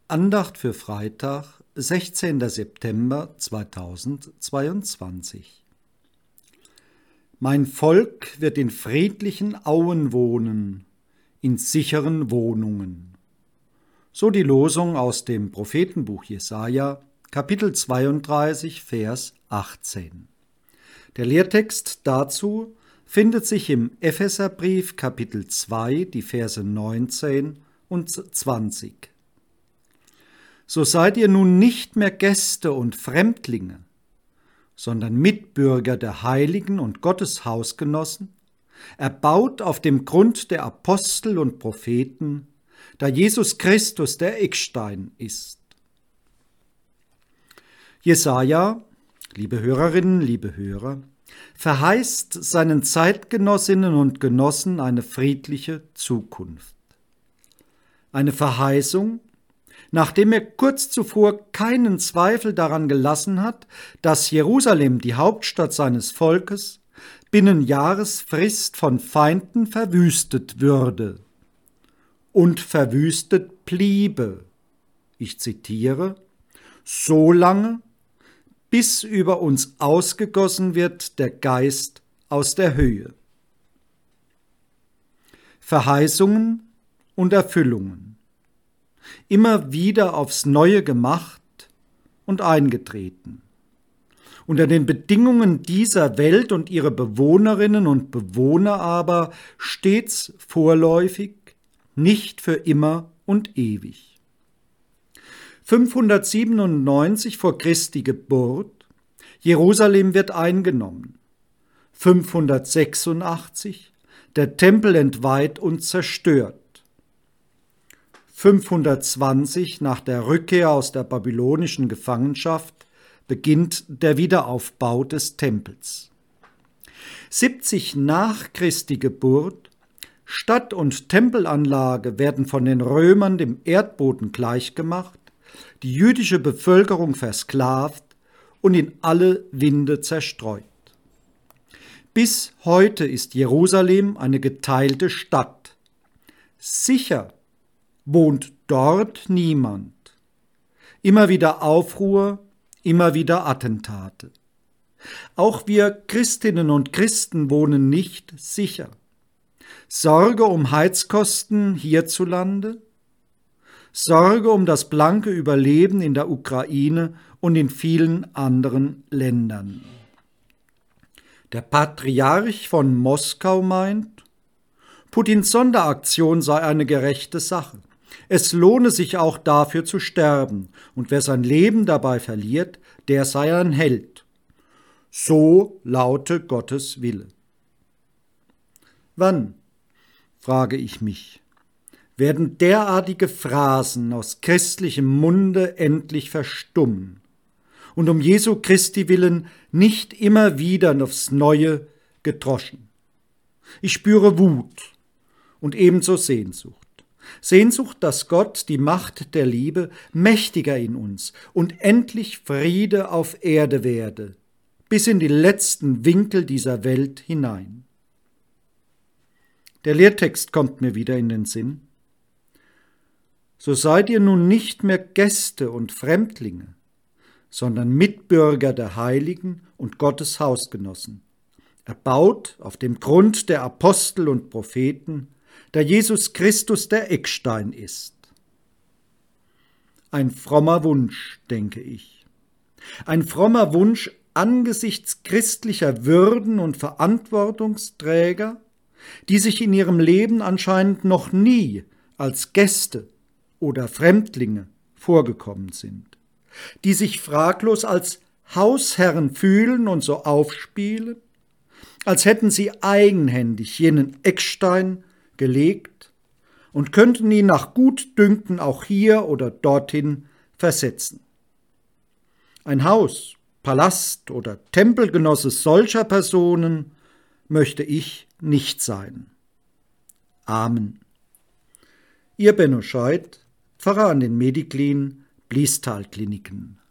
Andacht für Freitag, 16. September 2022. Mein Volk wird in friedlichen Auen wohnen, in sicheren Wohnungen. So die Losung aus dem Prophetenbuch Jesaja, Kapitel 32, Vers 18. Der Lehrtext dazu findet sich im Epheserbrief, Kapitel 2, die Verse 19 und 20. So seid ihr nun nicht mehr Gäste und Fremdlinge, sondern Mitbürger der Heiligen und Gottes Hausgenossen, erbaut auf dem Grund der Apostel und Propheten, da Jesus Christus der Eckstein ist. Jesaja, liebe Hörerinnen, liebe Hörer, verheißt seinen Zeitgenossinnen und Genossen eine friedliche Zukunft. Eine Verheißung, nachdem er kurz zuvor keinen Zweifel daran gelassen hat, dass Jerusalem, die Hauptstadt seines Volkes, binnen Jahresfrist von Feinden verwüstet würde und verwüstet bliebe. Ich zitiere: so lange, bis über uns ausgegossen wird der Geist aus der Höhe. Verheißungen und Erfüllungen. Immer wieder aufs Neue gemacht und eingetreten. Unter den Bedingungen dieser Welt und ihrer Bewohnerinnen und Bewohner aber stets vorläufig, nicht für immer und ewig. 597 vor Christi Geburt, Jerusalem wird eingenommen. 586, der Tempel entweiht und zerstört. 520 nach der Rückkehr aus der babylonischen Gefangenschaft beginnt der Wiederaufbau des Tempels. 70 nach Christi Geburt, Stadt- und Tempelanlage werden von den Römern dem Erdboden gleichgemacht, die jüdische Bevölkerung versklavt und in alle Winde zerstreut. Bis heute ist Jerusalem eine geteilte Stadt. Sicher wohnt dort niemand. Immer wieder Aufruhr, immer wieder Attentate. Auch wir Christinnen und Christen wohnen nicht sicher. Sorge um Heizkosten hierzulande, Sorge um das blanke Überleben in der Ukraine und in vielen anderen Ländern. Der Patriarch von Moskau meint, Putins Sonderaktion sei eine gerechte Sache. Es lohne sich auch dafür zu sterben, und wer sein Leben dabei verliert, der sei ein Held. So laute Gottes Wille. Wann, frage ich mich, werden derartige Phrasen aus christlichem Munde endlich verstummen und um Jesu Christi willen nicht immer wieder aufs Neue gedroschen? Ich spüre Wut und ebenso Sehnsucht. Sehnsucht, dass Gott, die Macht der Liebe, mächtiger in uns und endlich Friede auf Erde werde, bis in die letzten Winkel dieser Welt hinein. Der Lehrtext kommt mir wieder in den Sinn. So seid ihr nun nicht mehr Gäste und Fremdlinge, sondern Mitbürger der Heiligen und Gottes Hausgenossen, erbaut auf dem Grund der Apostel und Propheten, da Jesus Christus der Eckstein ist. Ein frommer Wunsch, denke ich. Ein frommer Wunsch angesichts christlicher Würden und Verantwortungsträger, die sich in ihrem Leben anscheinend noch nie als Gäste oder Fremdlinge vorgekommen sind, die sich fraglos als Hausherren fühlen und so aufspielen, als hätten sie eigenhändig jenen Eckstein gelegt und könnten ihn nach Gutdünken auch hier oder dorthin versetzen. Ein Haus, Palast oder Tempelgenosse solcher Personen möchte ich nicht sein. Amen. Ihr Benno Scheidt, Pfarrer an den Mediklin, Bliestal-Kliniken.